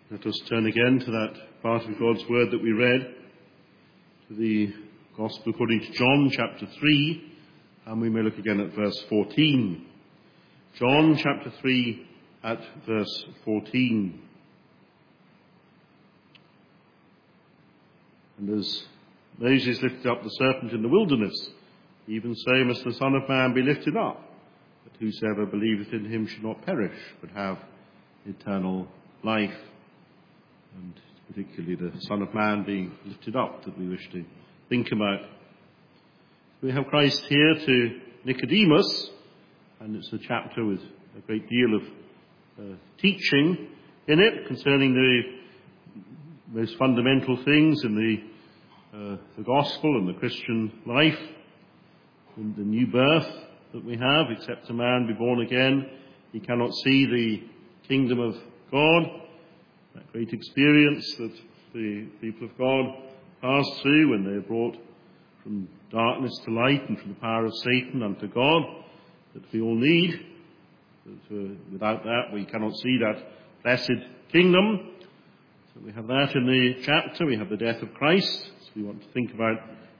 Let us turn again to that part of God's word that we read, to the Gospel according to John chapter 3, and we may look again at verse 14. John chapter 3 at verse 14. And as Moses lifted up the serpent in the wilderness, even so must the Son of Man be lifted up, that whosoever believeth in him should not perish, but have eternal life. And particularly the Son of Man being lifted up that we wish to think about. We have Christ here to Nicodemus, and it's a chapter with a great deal of teaching in it concerning the most fundamental things in the gospel and the Christian life, and the new birth that we have. Except a man be born again, he cannot see the kingdom of God. That great experience that the people of God pass through when they are brought from darkness to light and from the power of Satan unto God, that we all need. That, without that we cannot see that blessed kingdom. So we have that in the chapter. We have the death of Christ. So we want to think about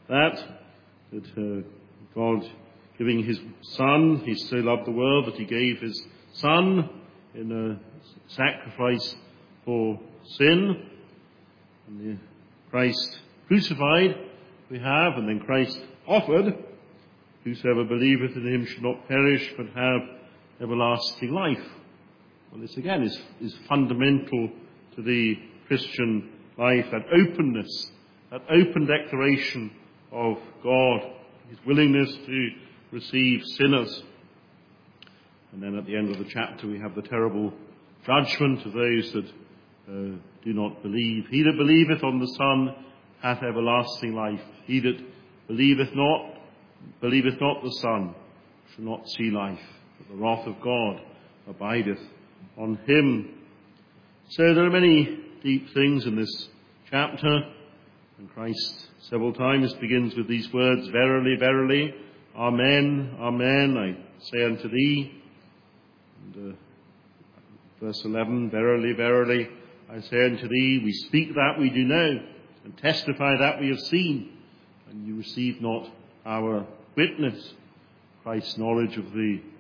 that God giving his Son, he so loved the world that he gave his Son in a sacrifice for sin. And the Christ crucified we have, and then Christ offered, whosoever believeth in him should not perish but have everlasting life. Well, this again is fundamental to the Christian life, that openness, that open declaration of God, his willingness to receive sinners. And then at the end of the chapter we have the terrible judgment of those that do not believe. He that believeth on the Son hath everlasting life. He that believeth not the Son shall not see life, but the wrath of God abideth on him. So there are many deep things in this chapter, and Christ several times begins with these words, Verily, verily, Amen, Amen, I say unto thee. And verse 11, Verily, verily, I say unto thee, we speak that we do know, and testify that we have seen, and you receive not our witness. Christ's knowledge of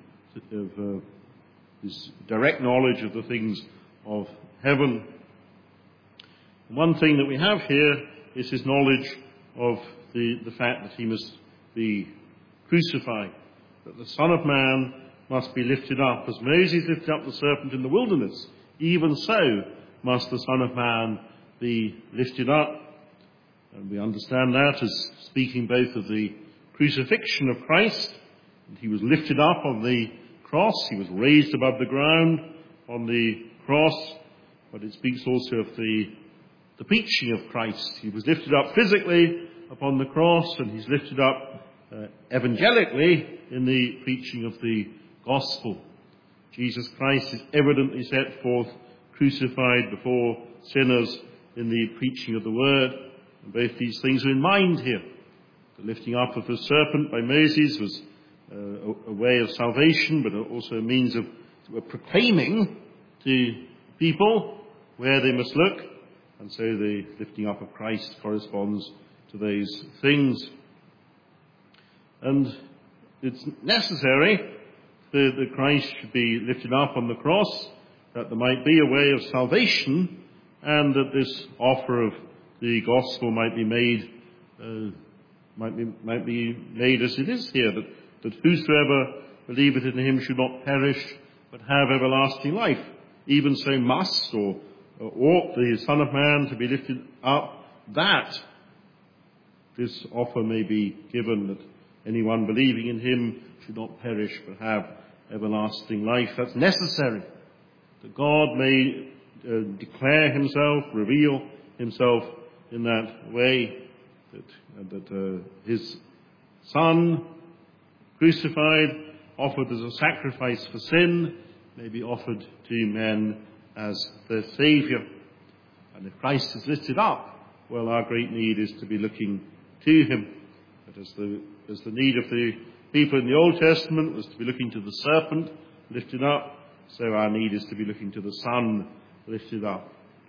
his direct knowledge of the things of heaven. And one thing that we have here is his knowledge of the fact that he must be crucified, that the Son of Man must be lifted up. As Moses lifted up the serpent in the wilderness, even so must the Son of Man be lifted up. And we understand that as speaking both of the crucifixion of Christ, and he was lifted up on the cross, he was raised above the ground on the cross, but it speaks also of the preaching of Christ. He was lifted up physically upon the cross, and he's lifted up evangelically in the preaching of the gospel. Jesus Christ is evidently set forth crucified before sinners in the preaching of the word. And both these things are in mind here. The lifting up of the serpent by Moses was a way of salvation, but also a means of proclaiming to people where they must look. And so the lifting up of Christ corresponds to those things. And it's necessary that Christ should be lifted up on the cross, that there might be a way of salvation, and that this offer of the gospel might be made as it is here, that whosoever believeth in him should not perish, but have everlasting life. Even so must, or ought the Son of Man to be lifted up, that this offer may be given, that anyone believing in him should not perish, but have everlasting life. That's necessary, that God may declare himself, reveal himself in that way, that his Son, crucified, offered as a sacrifice for sin, may be offered to men as their Saviour. And if Christ is lifted up, well, our great need is to be looking to him. But as the need of the people in the Old Testament was to be looking to the serpent lifted up, so our need is to be looking to the Son lifted up.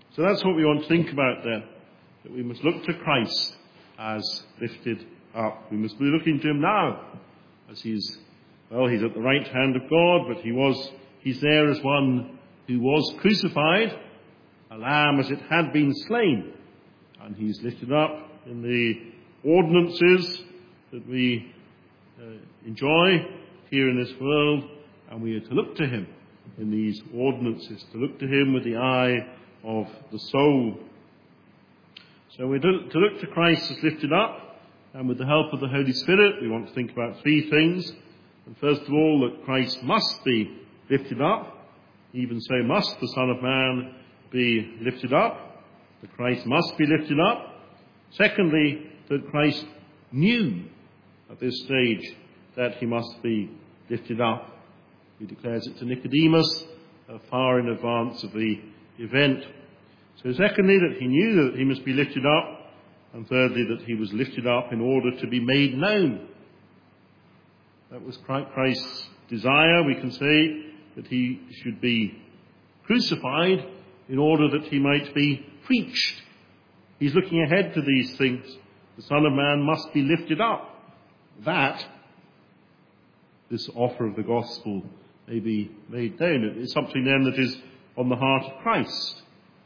So that's what we want to think about there, that we must look to Christ as lifted up. We must be looking to him now, as he's at the right hand of God, but he's there as one who was crucified, a lamb as it had been slain, and he's lifted up in the ordinances that we enjoy here in this world, and we are to look to him in these ordinances, to look to him with the eye of the soul. So we're to look to Christ as lifted up, and with the help of the Holy Spirit, we want to think about three things. And first of all, that Christ must be lifted up. Even so must the Son of Man be lifted up. That Christ must be lifted up. Secondly, that Christ knew at this stage that he must be lifted up. He declares it to Nicodemus far in advance of the event. So secondly, that he knew that he must be lifted up. And thirdly, that he was lifted up in order to be made known. That was Christ's desire, we can say, that he should be crucified in order that he might be preached. He's looking ahead to these things. The Son of Man must be lifted up, that this offer of the gospel may be made known. It is something then that is on the heart of Christ,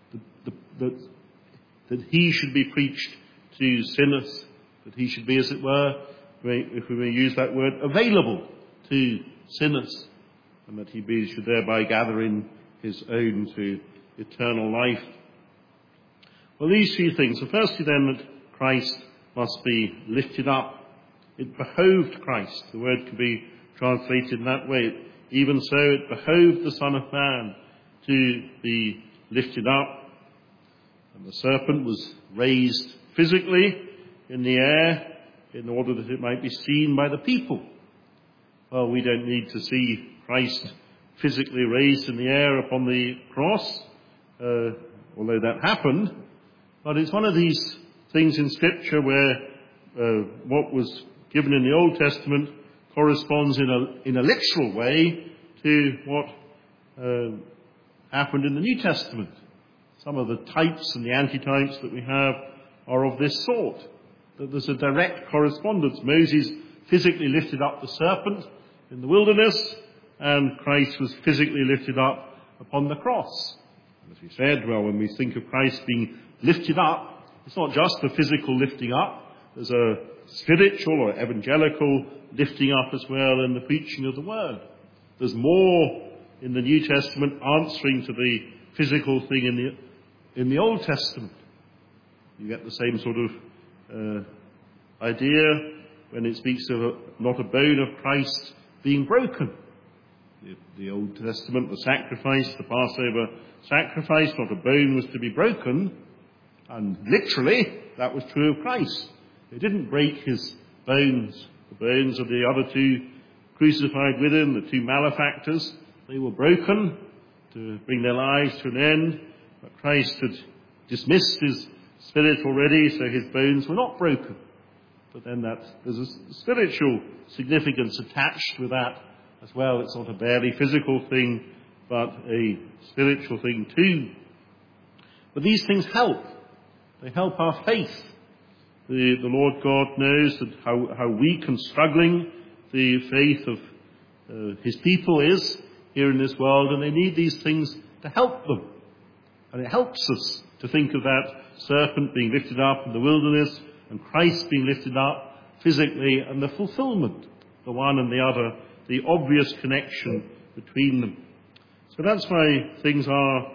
that he should be preached to sinners, that he should be, as it were, if we may use that word, available to sinners, and that he should thereby gather in his own to eternal life. Well, these few things. So firstly then, that Christ must be lifted up. It behoved Christ. The word can be translated in that way. Even so, it behoved the Son of Man to be lifted up. And the serpent was raised physically in the air in order that it might be seen by the people. Well, we don't need to see Christ physically raised in the air upon the cross, although that happened. But it's one of these things in Scripture where what was given in the Old Testament corresponds in a literal way to what happened in the New Testament. Some of the types and the antitypes that we have are of this sort, that there's a direct correspondence. Moses physically lifted up the serpent in the wilderness, and Christ was physically lifted up upon the cross. As we said, well, when we think of Christ being lifted up, it's not just a physical lifting up. There's a spiritual or evangelical lifting up as well in the preaching of the word. There's more in the New Testament answering to the physical thing in the Old Testament. You get the same sort of idea when it speaks of not a bone of Christ being broken. The Old Testament, the sacrifice, the Passover sacrifice, not a bone was to be broken. And literally, that was true of Christ. They didn't break his bones. The bones of the other two crucified with him, the two malefactors, they were broken to bring their lives to an end. But Christ had dismissed his spirit already, so his bones were not broken. But then there's a spiritual significance attached with that as well. It's not a barely physical thing, but a spiritual thing too. But these things help. They help our faith. The Lord God knows that how weak and struggling the faith of his people is here in this world, and they need these things to help them. And it helps us to think of that serpent being lifted up in the wilderness and Christ being lifted up physically, and the fulfillment, the one and the other, the obvious connection between them. So that's why things are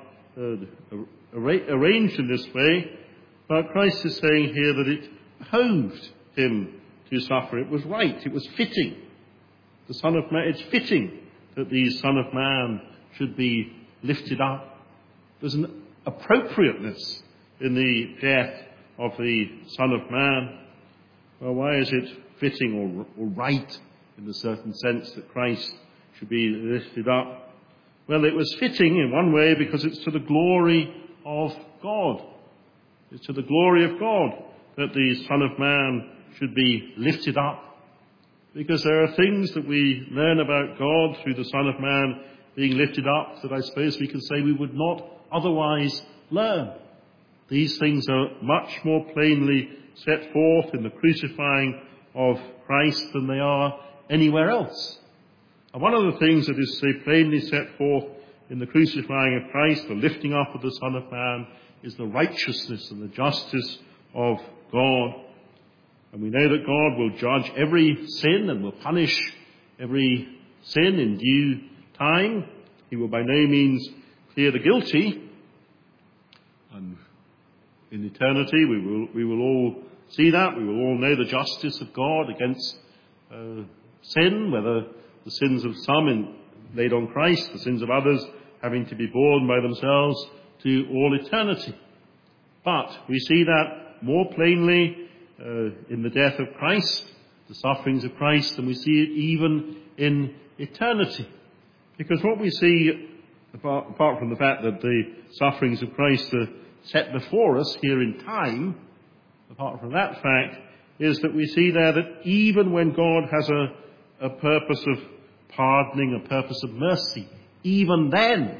arranged in this way. But Christ is saying here that it behoved him to suffer. It was right. It was fitting. The Son of Man, it's fitting that the Son of Man should be lifted up. There's an appropriateness in the death of the Son of Man. Well, why is it fitting or right in the certain sense that Christ should be lifted up? Well, it was fitting in one way because it's to the glory of God. It's to the glory of God that the Son of Man should be lifted up. Because there are things that we learn about God through the Son of Man being lifted up that I suppose we can say we would not otherwise learn. These things are much more plainly set forth in the crucifying of Christ than they are anywhere else. And one of the things that is so plainly set forth in the crucifying of Christ, the lifting up of the Son of Man, is the righteousness and the justice of God. And we know that God will judge every sin and will punish every sin in due time. He will by no means clear the guilty. And in eternity we will all see that. We will all know the justice of God against sin, whether the sins of some laid on Christ, the sins of others having to be borne by themselves to all eternity. But we see that more plainly in the death of Christ, the sufferings of Christ, than we see it even in eternity. Because what we see, apart from the fact that the sufferings of Christ are set before us here in time, apart from that fact, is that we see there that even when God has a purpose of pardoning, a purpose of mercy, even then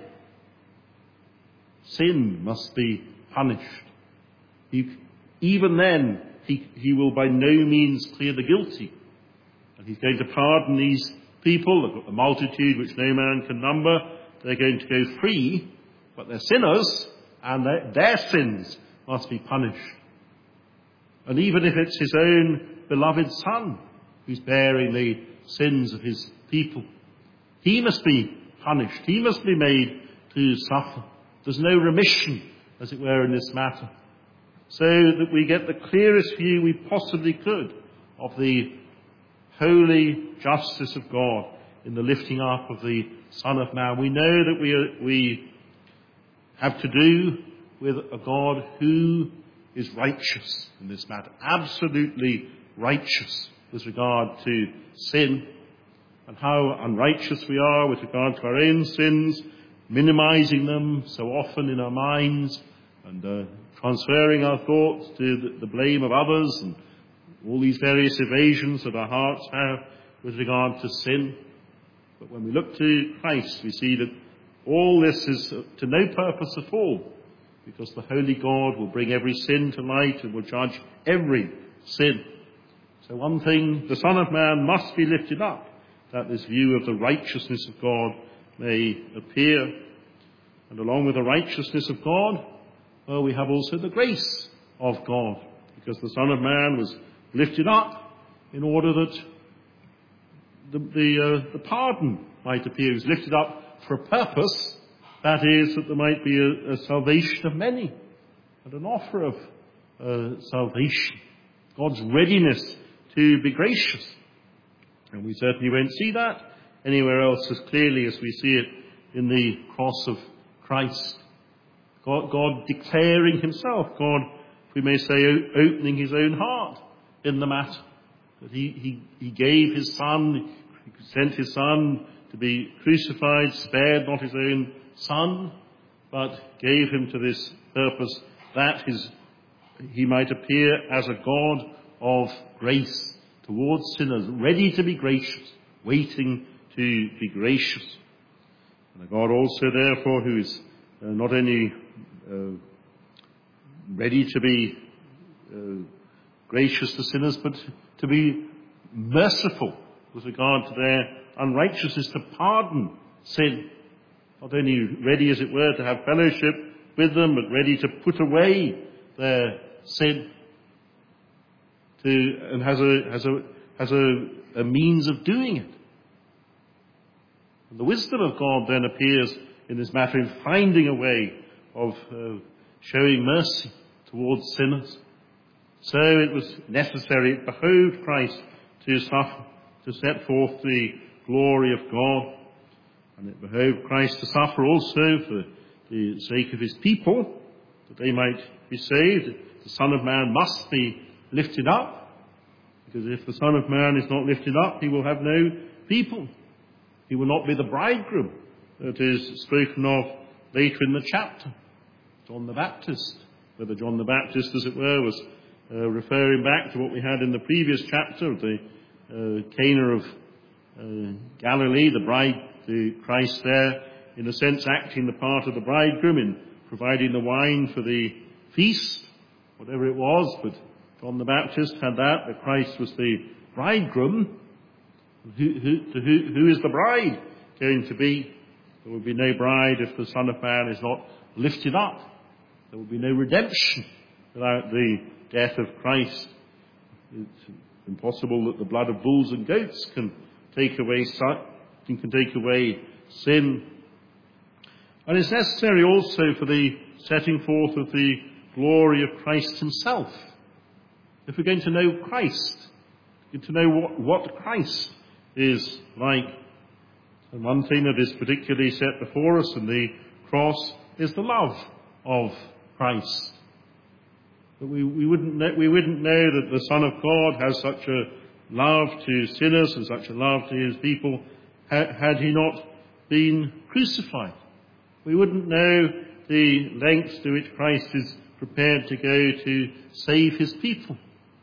sin must be punished. Even then he will by no means clear the guilty. And he's going to pardon these people. They've got the multitude which no man can number. They're going to go free, but they're sinners, and their sins must be punished. And even if it's his own beloved Son who's bearing the sins of his people, he must be punished. He must be made to suffer. There's no remission, as it were, in this matter. So that we get the clearest view we possibly could of the holy justice of God in the lifting up of the Son of Man. We know that we have to do with a God who is righteous in this matter, absolutely righteous with regard to sin, and how unrighteous we are with regard to our own sins, minimizing them so often in our minds, and transferring our thoughts to the blame of others, and all these various evasions that our hearts have with regard to sin. But when we look to Christ, we see that all this is to no purpose at all, because the Holy God will bring every sin to light and will judge every sin. So one thing, the Son of Man must be lifted up, that this view of the righteousness of God may appear. And along with the righteousness of God, we have also the grace of God, because the Son of Man was lifted up in order that the pardon might appear. He was lifted up for a purpose, that is, that there might be a salvation of many, and an offer of salvation, God's readiness to be gracious. And we certainly won't see that anywhere else as clearly as we see it in the cross of Christ. God declaring himself, God, if we may say, opening his own heart in the matter. That he gave his Son, he sent his Son to be crucified, spared not his own Son, but gave him to this purpose, that he might appear as a God of grace towards sinners, ready to be gracious, waiting to be gracious. And a God also, therefore, who is not only ready to be gracious to sinners, but to be merciful with regard to their unrighteousness, to pardon sin. Not only ready, as it were, to have fellowship with them, but ready to put away their sin, and has a means of doing it. And the wisdom of God then appears in this matter in finding a way of showing mercy towards sinners. So it was necessary, it behoved Christ to suffer, to set forth the glory of God. And it behoved Christ to suffer also for the sake of his people, that they might be saved. The Son of Man must be lifted up, because if the Son of Man is not lifted up, he will have no people. He will not be the bridegroom that is spoken of later in the chapter. John the Baptist, whether John the Baptist, as it were, was referring back to what we had in the previous chapter of the Cana of Galilee, the bride to Christ there, in a sense acting the part of the bridegroom in providing the wine for the feast, whatever it was, but John the Baptist had that Christ was the bridegroom. Who is the bride going to be? There will be no bride if the Son of Man is not lifted up. There will be no redemption without the death of Christ. It's impossible that the blood of bulls and goats can take away sin. And it's necessary also for the setting forth of the glory of Christ himself. If we're going to know Christ, we're going to know what Christ is like. And one thing that is particularly set before us in the cross is the love of Christ. But we wouldn't know that the Son of God has such a love to sinners and such a love to his people had he not been crucified. We wouldn't know the lengths to which Christ is prepared to go to save his people.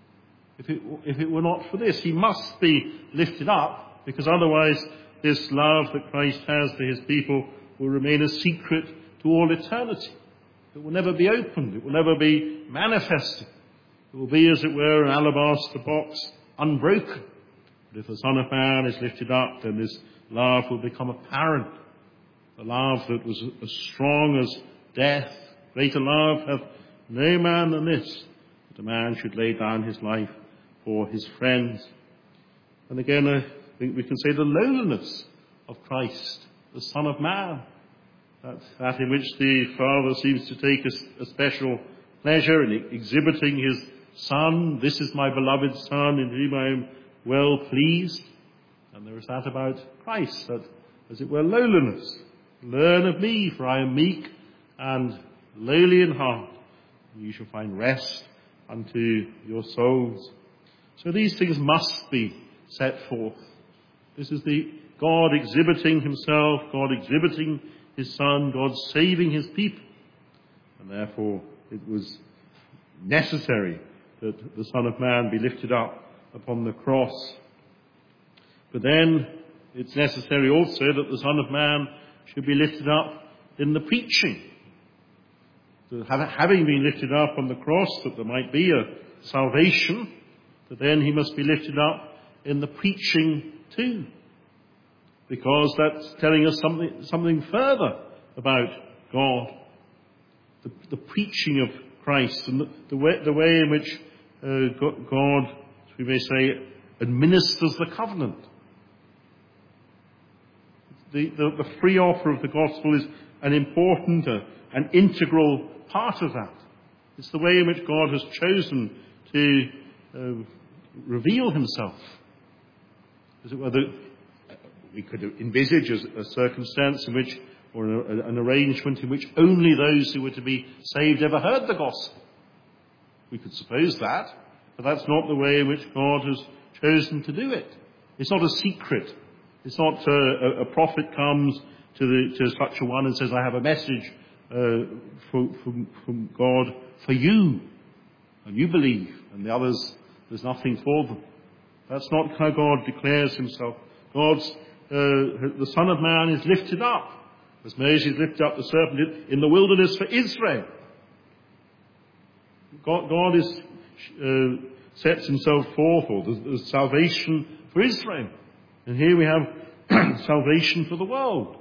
If it were not for this, he must be lifted up, because otherwise this love that Christ has to his people will remain a secret to all eternity. It will never be opened. It will never be manifested. It will be, as it were, an alabaster box, unbroken. But if the Son of Man is lifted up, then this love will become apparent. A love that was as strong as death. Greater love hath no man than this, that a man should lay down his life for his friends. And again, I think we can say the lowliness of Christ, the Son of Man. That in which the Father seems to take a special pleasure in exhibiting his Son. This is my beloved Son, in whom I am well pleased. And there is that about Christ, that, as it were, lowliness. Learn of me, for I am meek and lowly in heart, and you shall find rest unto your souls. So these things must be set forth. This is the God exhibiting himself, God exhibiting his Son, God saving his people. And therefore it was necessary that the Son of Man be lifted up upon the cross. But then it's necessary also that the Son of Man should be lifted up in the preaching. So having been lifted up on the cross, that there might be a salvation, but then he must be lifted up in the preaching too. Because that's telling us something further about God. The preaching of Christ and the way in which God, as we may say, administers the covenant. The free offer of the gospel is an important, an integral part of that. It's the way in which God has chosen to reveal himself. As it were, we could envisage a circumstance in which, or an arrangement in which only those who were to be saved ever heard the gospel. We could suppose that, but that's not the way in which God has chosen to do it. It's not a secret. It's not a prophet comes to such a one and says, I have a message from God for you, and you believe, and the others, there's nothing for them. That's not how God declares himself. The Son of Man is lifted up, as Moses lifted up the serpent in the wilderness for Israel. God sets himself forth, or there's salvation for Israel. And here we have salvation for the world.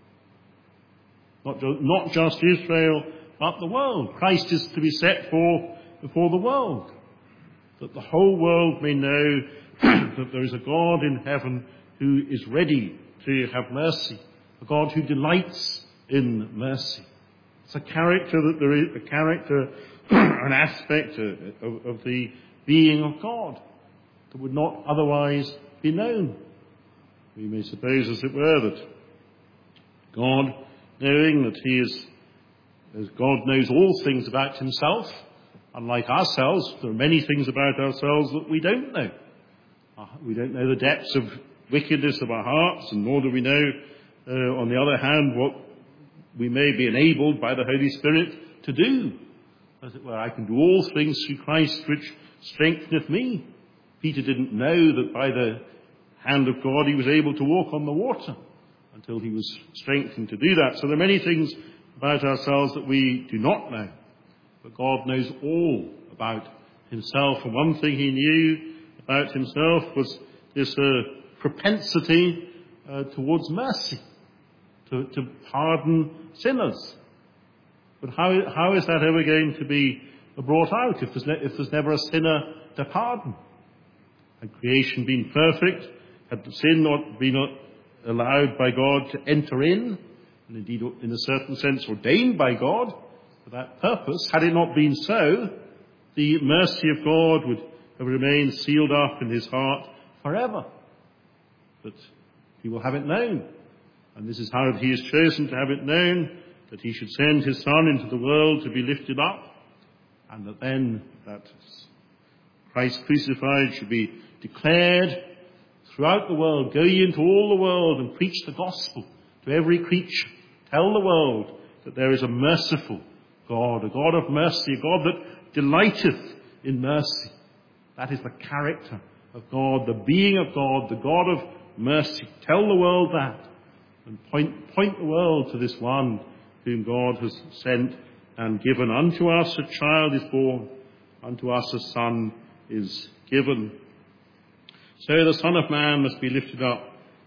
Not just Israel, but the world. Christ is to be set forth before the world, that the whole world may know that there is a God in heaven who is ready to have mercy, a God who delights in mercy. It's a character that there is a character, an aspect of the being of God that would not otherwise be known. We may suppose, as it were, that God, knowing that he is, as God knows all things about himself, unlike ourselves, there are many things about ourselves that we don't know. We don't know the depths of wickedness of our hearts, and nor do we know, on the other hand, what we may be enabled by the Holy Spirit to do. As it were, I can do all things through Christ which strengtheneth me. Peter didn't know that by the hand of God he was able to walk on the water until he was strengthened to do that. So there are many things about ourselves that we do not know. But God knows all about himself. And one thing he knew about himself was this propensity towards mercy, to pardon sinners. But how is that ever going to be brought out if there's never a sinner to pardon? Had creation been perfect, had the sin not been allowed by God to enter in, and indeed in a certain sense ordained by God for that purpose, had it not been so, the mercy of God would have remained sealed up in his heart forever. But he will have it known. And this is how he has chosen to have it known, that he should send his Son into the world to be lifted up, and that then that Christ crucified should be declared throughout the world. Go ye into all the world and preach the gospel to every creature. Tell the world that there is a merciful God, a God of mercy, a God that delighteth in mercy. That is the character of God, the being of God, the God of mercy. Tell the world that, and point the world to this one whom God has sent and given. Unto us a child is born, unto us a son is given. So the Son of Man must be lifted up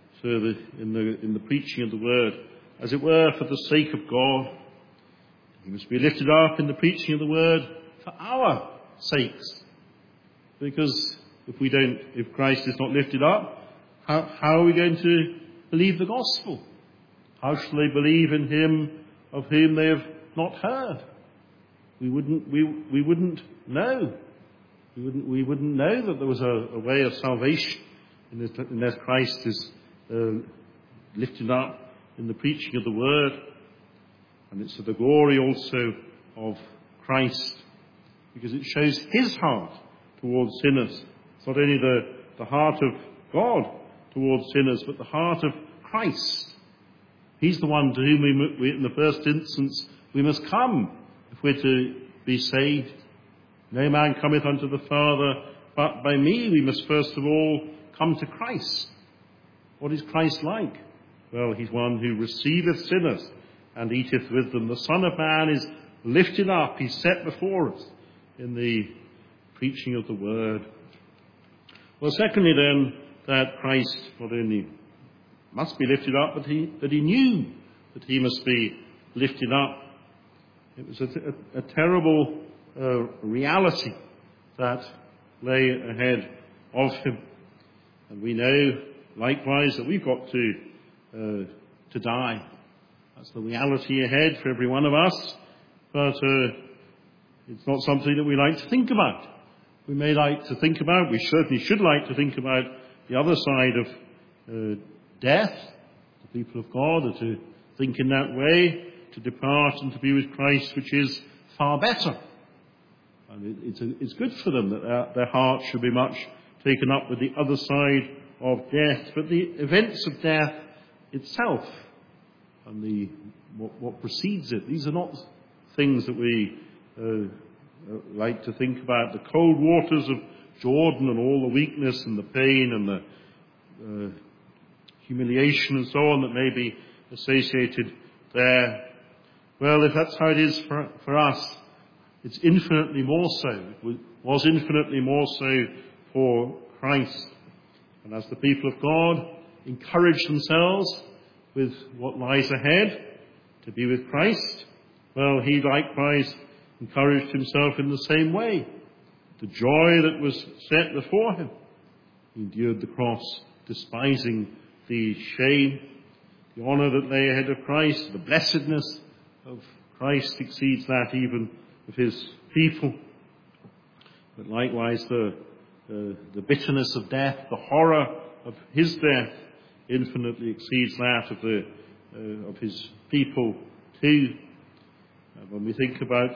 in the preaching of the word, as it were, for the sake of God. He must be lifted up in the preaching of the word for our sakes. Because if Christ is not lifted up, how are we going to believe the gospel? How shall they believe in him of whom they have not heard? We wouldn't know. We wouldn't know that there was a way of salvation unless Christ is lifted up in the preaching of the word. And it's to the glory also of Christ, because it shows his heart towards sinners. It's not only the heart of God towards sinners, but the heart of Christ. He's the one to whom we in the first instance, we must come if we're to be saved. No man cometh unto the Father but by me. We must first of all come to Christ. What is Christ like? Well, he's one who receiveth sinners and eateth with them. The Son of Man is lifted up. He's set before us in the preaching of the word. Well, secondly then, that Christ not only must be lifted up, but he knew that he must be lifted up. It was a terrible reality that lay ahead of him. And we know, likewise, that we've got to die. That's the reality ahead for every one of us. But it's not something that we like to think about. We may like to think about, we certainly should like to think about the other side of death. The people of God are to think in that way, to depart and to be with Christ, which is far better. And it's good for them that their hearts should be much taken up with the other side of death. But the events of death itself and what precedes it, these are not things that we like to think about. The cold waters of Jordan and all the weakness and the pain and the humiliation and so on that may be associated there. Well, if that's how it is for us, it's infinitely more so. It was infinitely more so for Christ. And as the people of God encourage themselves with what lies ahead to be with Christ, well, he likewise encouraged himself in the same way. The joy that was set before him, he endured the cross, despising the shame. The honour that lay ahead of Christ, the blessedness of Christ exceeds that even of his people. But likewise the bitterness of death, the horror of his death, infinitely exceeds that of his people too. When we think about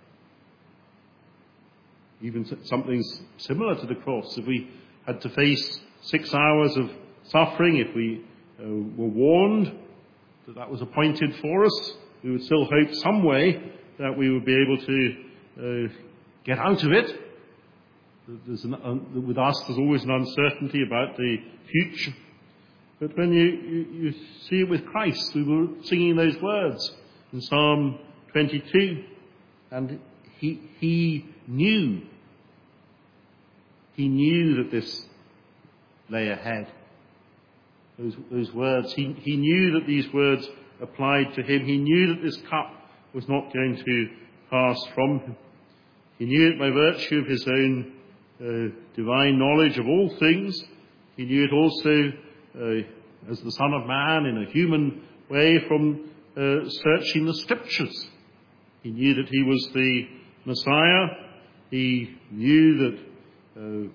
even something similar to the cross, if we had to face 6 hours of suffering, if we were warned that was appointed for us, we would still hope some way that we would be able to get out of it. With us, there's always an uncertainty about the future. But when you see it with Christ, we were singing those words, in Psalm 22. And he knew that this lay ahead. Those words, he knew that these words applied to him. He knew that this cup was not going to pass from him. He knew it by virtue of his own divine knowledge of all things. He knew it also as the Son of Man in a human way from searching the Scriptures. He knew that he was the Messiah. He knew that,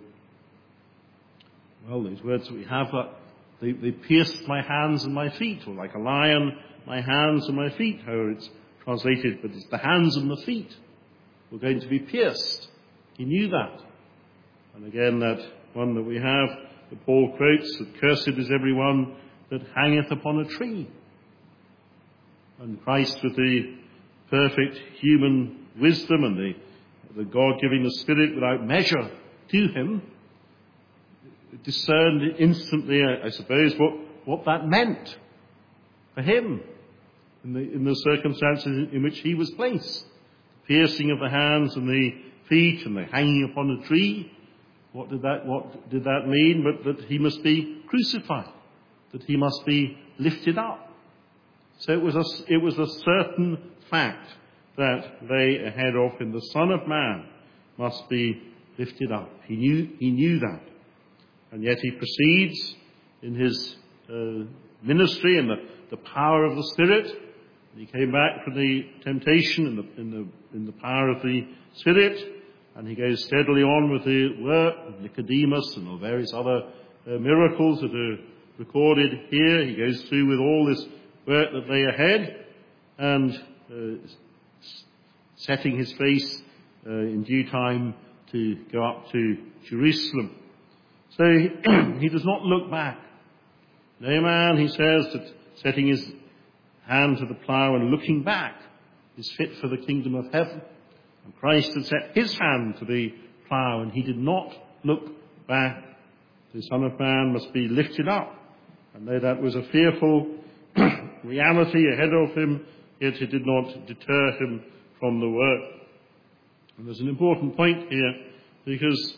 these words that we have, they pierced my hands and my feet, or like a lion, my hands and my feet, however it's translated, but it's the hands and the feet were going to be pierced. He knew that. And again, that one that we have, that Paul quotes, that cursed is everyone that hangeth upon a tree. And Christ, with the perfect human wisdom and the God giving the Spirit without measure to him, discerned instantly, I suppose, what that meant for him in the circumstances in which he was placed. The piercing of the hands and the feet and the hanging upon a tree. What did that mean? But that he must be crucified, that he must be lifted up. So it was a certain fact that lay ahead of him. The Son of Man must be lifted up. He knew that. And yet he proceeds in his ministry in the power of the Spirit. He came back from the temptation in the power of the Spirit, and he goes steadily on with the work of Nicodemus and the various other miracles that are recorded here. He goes through with all this work that lay ahead, and setting his face in due time to go up to Jerusalem. So he does not look back. No man, he says, that setting his hand to the plough and looking back is fit for the kingdom of heaven. And Christ had set his hand to the plough, and he did not look back. The Son of Man must be lifted up. And though that was a fearful reality ahead of him, yet it did not deter him from the work. And there's an important point here, because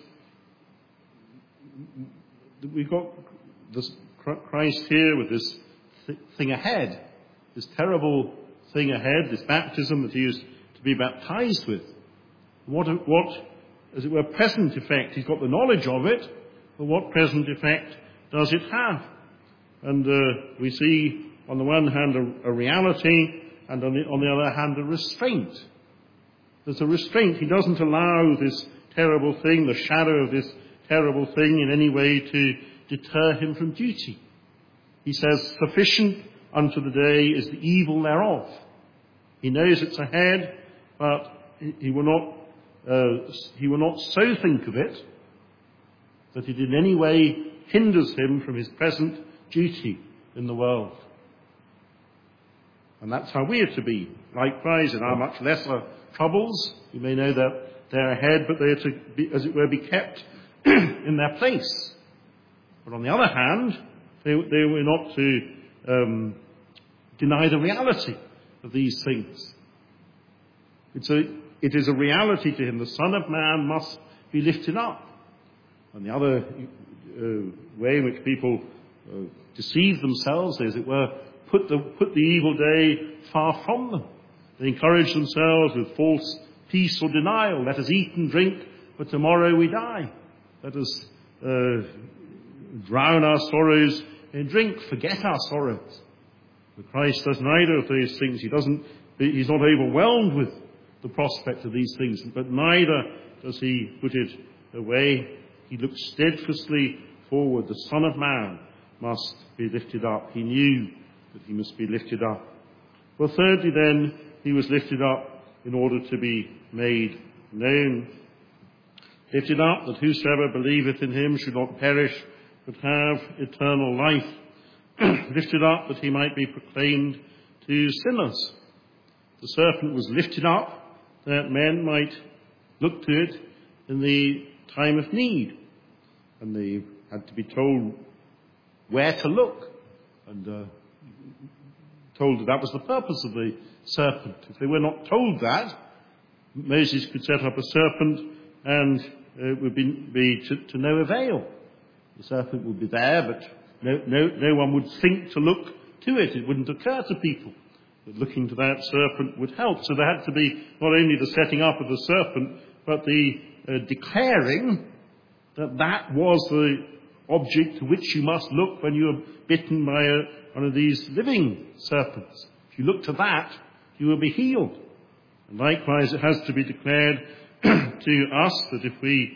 we've got this Christ here with this thing ahead, this terrible thing ahead, this baptism that he is to be baptized with. What, as it were, present effect? He's got the knowledge of it, but what present effect does it have? And we see, on the one hand, a reality, and on the other hand, a restraint. There's a restraint. He doesn't allow this terrible thing, the shadow of this terrible thing, in any way to deter him from duty. He says, sufficient unto the day is the evil thereof. He knows it's ahead, but he will not so think of it that it in any way hinders him from his present duty in the world. And that's how we are to be. Likewise, in our much lesser troubles, you may know that they're ahead, but they are to be, as it were, be kept in their place. But on the other hand, they were not to deny the reality of these things. It is a reality to him. The Son of Man must be lifted up. And the other way in which people deceive themselves, as it were, put the evil day far from them. They encourage themselves with false peace or denial. Let us eat and drink, for tomorrow we die. Let us drown our sorrows in drink, forget our sorrows. But Christ does neither of those things. He's not overwhelmed with the prospect of these things, but neither does he put it away. He looks steadfastly forward. The Son of Man must be lifted up. He knew that he must be lifted up. Well, thirdly then, he was lifted up in order to be made known. Lifted up, that whosoever believeth in him should not perish, but have eternal life. Lifted up, that he might be proclaimed to sinners. The serpent was lifted up, that men might look to it in the time of need. And they had to be told where to look, and told that was the purpose of the serpent. If they were not told that, Moses could set up a serpent and it would be to no avail. The serpent would be there, but no one would think to look to it. It wouldn't occur to people that looking to that serpent would help. So there had to be not only the setting up of the serpent, but the declaring that that was the object to which you must look when you are bitten by one of these living serpents. If you look to that, you will be healed. And likewise, it has to be declared to us that if we,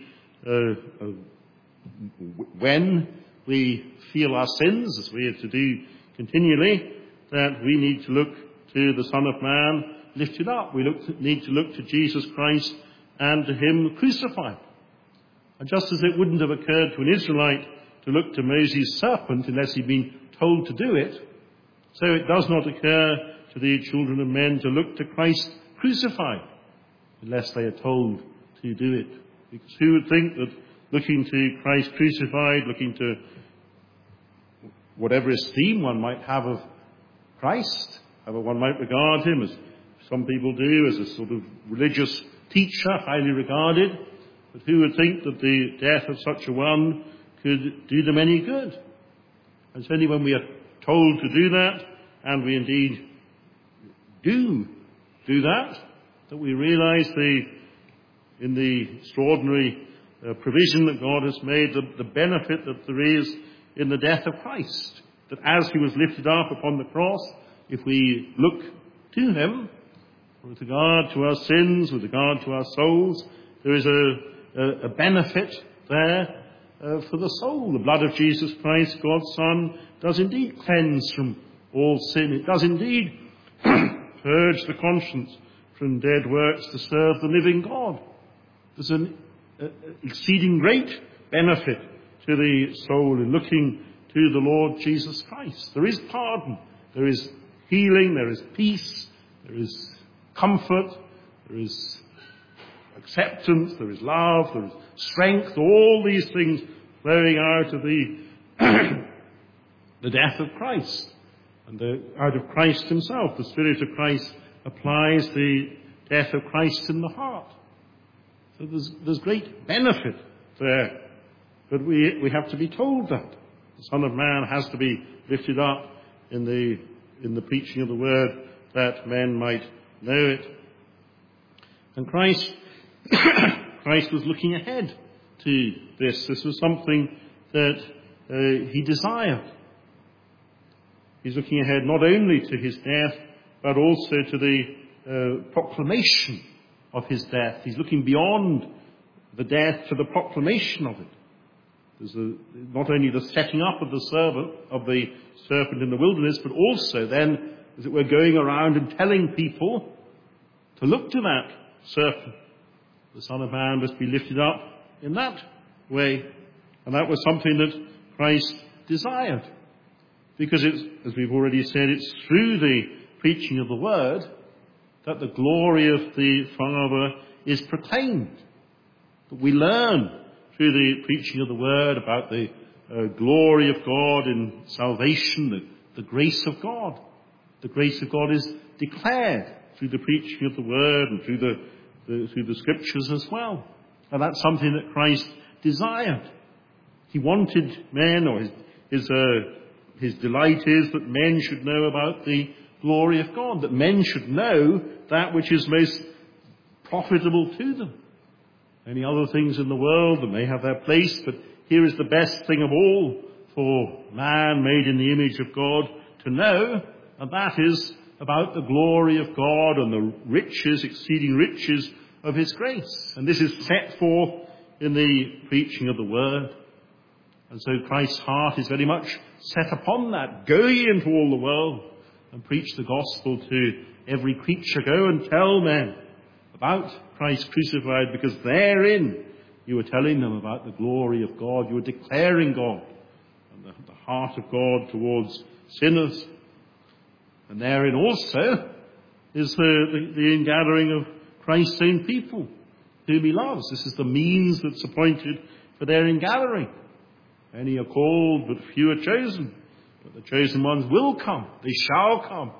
when we feel our sins, as we are to do continually, that we need to look to the Son of Man lifted up. We need to look to Jesus Christ and to him crucified. And just as it wouldn't have occurred to an Israelite to look to Moses' serpent unless he'd been told to do it, so it does not occur to the children of men to look to Christ crucified unless they are told to do it. Because who would think that looking to Christ crucified, looking to whatever esteem one might have of Christ, however one might regard him, as some people do, as a sort of religious teacher, highly regarded, but who would think that the death of such a one could do them any good? And it's only when we are told to do that, and we indeed do that, that we realize in the extraordinary provision that God has made, the benefit that there is in the death of Christ. That as he was lifted up upon the cross, if we look to him, with regard to our sins, with regard to our souls, there is a benefit there for the soul. The blood of Jesus Christ, God's Son, does indeed cleanse from all sin. It does indeed purge the conscience from dead works to serve the living God. There's an exceeding great benefit to the soul in looking to the Lord Jesus Christ. There is pardon, there is healing, there is peace, there is comfort, there is acceptance, there is love, there is strength, all these things flowing out of the death of Christ. And out of Christ himself, the Spirit of Christ applies the death of Christ in the heart. So there's great benefit there. But we have to be told that. The Son of Man has to be lifted up in the preaching of the word, that men might know it. And Christ was looking ahead to this. This was something that he desired. He's looking ahead not only to his death, but also to the proclamation of his death. He's looking beyond the death to the proclamation of it. There's not only the setting up of the serpent in the wilderness, but also then, as it were, going around and telling people to look to that serpent. The Son of Man must be lifted up in that way. And that was something that Christ desired. Because it's, as we've already said, it's through the preaching of the word that the glory of the Father is proclaimed. That we learn through the preaching of the word about the glory of God in salvation, the grace of God. The grace of God is declared through the preaching of the word and through the scriptures as well. And that's something that Christ desired. He wanted men, or his delight is that men should know about the glory of God, that men should know that which is most profitable to them. Any other things in the world that may have their place, but here is the best thing of all for man made in the image of God to know, and that is about the glory of God and the riches, exceeding riches of his grace. And this is set forth in the preaching of the word. And so Christ's heart is very much set upon that. Go ye into all the world and preach the gospel to every creature. Go and tell men about Christ crucified, because therein you are telling them about the glory of God. You are declaring God and the heart of God towards sinners. And therein also is the ingathering of Christ's own people whom he loves. This is the means that's appointed for their ingathering. Many are called, but few are chosen. But the chosen ones will come. They shall come.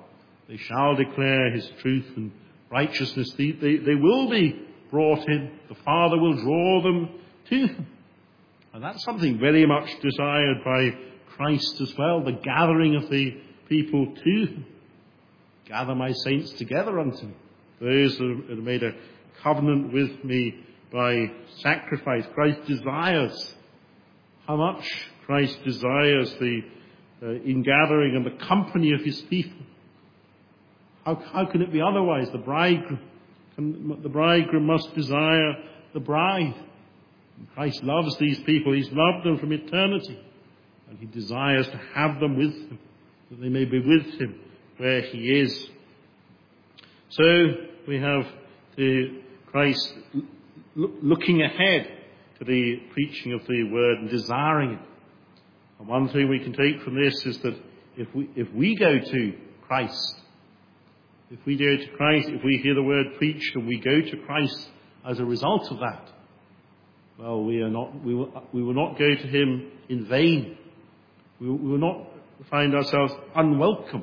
They shall declare his truth and righteousness. They will be brought in. The Father will draw them to him. And that's something very much desired by Christ as well, the gathering of the people to him. Gather my saints together unto me. Those that have made a covenant with me by sacrifice. Christ desires. How much Christ desires the ingathering and the company of his people. How can it be otherwise? The bridegroom must desire the bride. And Christ loves these people. He's loved them from eternity. And he desires to have them with him, that they may be with him where he is. So we have Christ looking ahead to the preaching of the word and desiring it. And one thing we can take from this is that if we go to Christ, if we hear the word preached and we go to Christ as a result of that, well, we will not go to him in vain. We will not find ourselves unwelcome.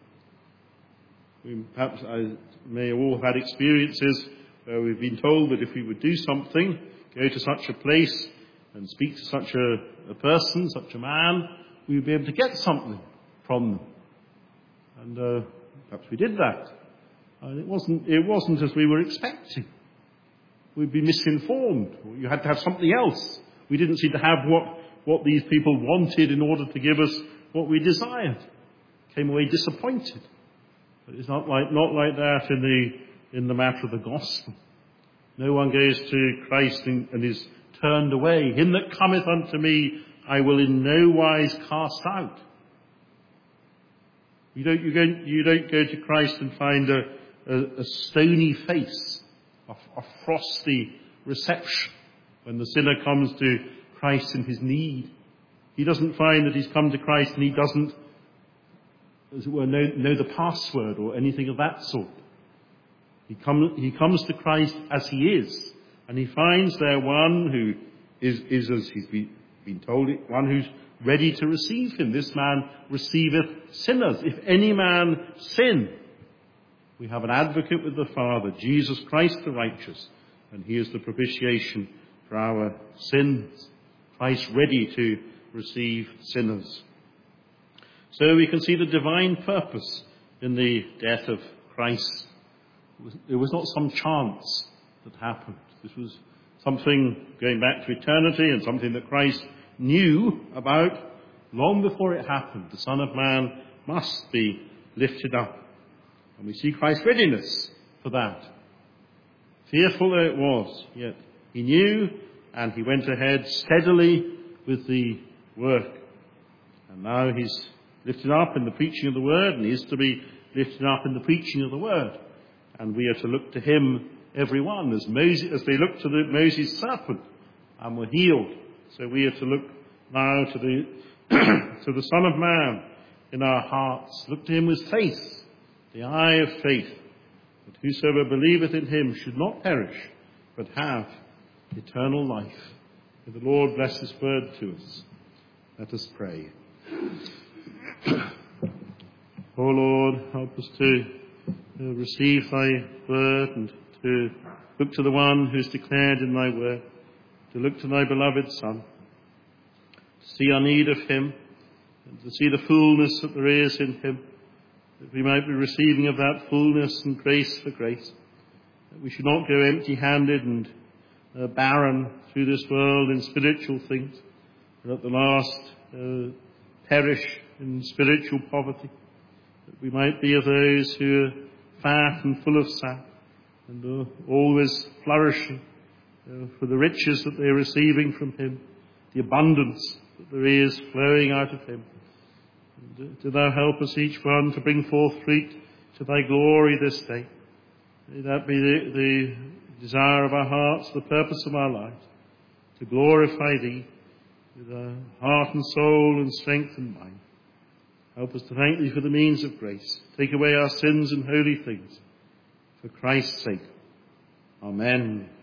Perhaps I may all have had experiences where we've been told that if we would do something, go to such a place and speak to such a person, such a man, we would be able to get something from them. And perhaps we did that. And it wasn't as we were expecting. We'd be misinformed. You had to have something else. We didn't seem to have what these people wanted in order to give us what we desired. Came away disappointed. But it's not like that in the matter of the gospel. No one goes to Christ and is turned away. Him that cometh unto me, I will in no wise cast out. You don't go to Christ and find a stony face, a frosty reception when the sinner comes to Christ in his need. He doesn't find that he's come to Christ and he doesn't, as it were, know the password or anything of that sort. He comes to Christ as he is, and he finds there one who is as he's been told, one who's ready to receive him. This man receiveth sinners. If any man sin, we have an advocate with the Father, Jesus Christ the righteous, and he is the propitiation for our sins. Christ ready to receive sinners. So we can see the divine purpose in the death of Christ. It was not some chance that happened. This was something going back to eternity and something that Christ knew about long before it happened. The Son of Man must be lifted up. And we see Christ's readiness for that. Fearful though it was, yet he knew and he went ahead steadily with the work. And now he's lifted up in the preaching of the word, and he is to be lifted up in the preaching of the word. And we are to look to him, every one, as they looked to Moses' serpent and were healed. So we are to look now to the Son of Man in our hearts. Look to him with faith, the eye of faith, that whosoever believeth in him should not perish, but have eternal life. May the Lord bless his word to us. Let us pray. O Lord, help us to receive thy word and to look to the one who is declared in thy word, to look to thy beloved Son, to see our need of him, and to see the fullness that there is in him, that we might be receiving of that fullness and grace for grace, that we should not go empty-handed and barren through this world in spiritual things, and at the last perish in spiritual poverty, that we might be of those who are fat and full of sap, and always flourishing for the riches that they are receiving from him, the abundance that there is flowing out of him. And do thou help us each one to bring forth fruit to thy glory this day. May that be the desire of our hearts, the purpose of our lives, to glorify thee with our heart and soul and strength and mind. Help us to thank thee for the means of grace. Take away our sins and holy things. For Christ's sake. Amen.